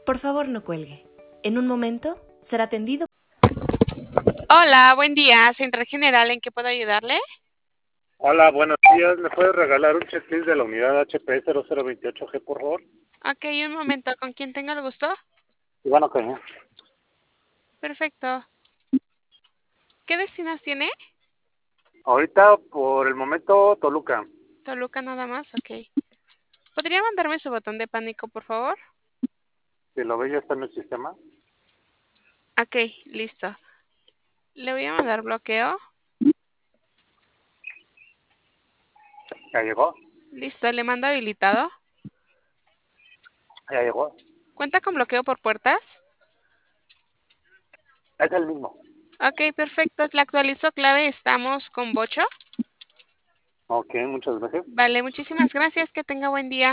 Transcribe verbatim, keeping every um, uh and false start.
Por favor, no cuelgue. En un momento será atendido. Hola, buen día. Central General, ¿en qué puedo ayudarle? Hola, buenos días. ¿Me puedes regalar un checklist de la unidad H P cero cero veintiocho G, por favor? Ok, un momento. ¿Con quién tengo el gusto? Iván Ocaña. Perfecto. ¿Qué destinos tiene? Ahorita, por el momento, Toluca. Toluca nada más, ok. ¿Podría mandarme su botón de pánico, por favor? Si lo ve, ya está en el sistema. Ok, listo. Le voy a mandar bloqueo. Ya llegó. Listo, le mando habilitado. Ya llegó. ¿Cuenta con bloqueo por puertas? Es el mismo. Ok, perfecto. Le actualizo clave. Estamos con Bocho. Ok, muchas gracias. Vale, muchísimas gracias. Que tenga buen día.